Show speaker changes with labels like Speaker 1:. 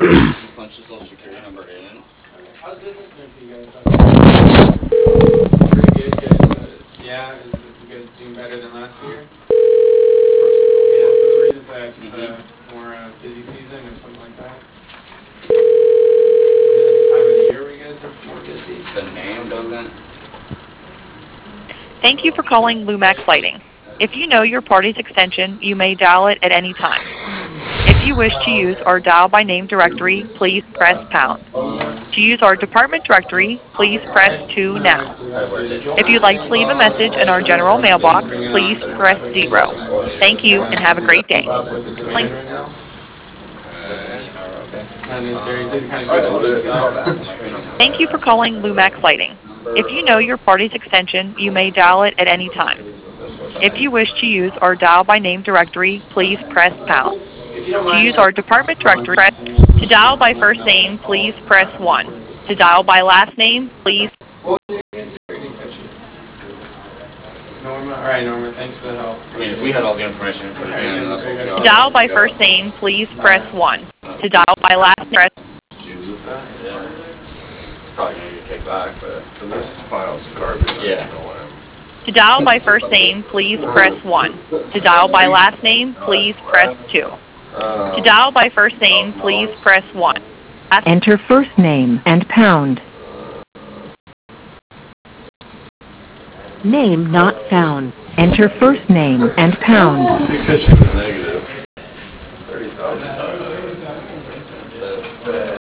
Speaker 1: Punch the social security number in.
Speaker 2: How's business been for you guys? Pretty good, good. Yeah, is you guys doing better than last year? Yeah, so the reason for that is just more busy season or something like that. Time of the year where you guys are more busy.
Speaker 1: The name doesn't.
Speaker 3: Thank you for calling Lumax Lighting. If you know your party's extension, you may dial it at any time. If you wish to use our dial by name directory, please press pound. To use our department directory, please press 2 now. If you'd like to leave a message in our general mailbox, please press 0. Thank you and have a great day. Thank you for calling Lumax Lighting. If you know your party's extension, you may dial it at any time. If you wish to use our dial by name directory, please press pound. To use our department directory, to dial by first name, please press 1. To dial by last name, please.
Speaker 2: Norma, all right, Norma, thanks for the help.
Speaker 1: I mean, if we had all the information and put it in, that's what we got.
Speaker 3: To dial by first name, please press 1. To dial by last name, press.
Speaker 1: It's probably going to get kicked back, but.
Speaker 4: So this file's garbage.
Speaker 1: Yeah.
Speaker 3: To dial by first name, please press 1. To dial by last name, please press 2. To dial by first name, please press 1.
Speaker 5: Enter first name and pound. Name not found. Enter first name and pound.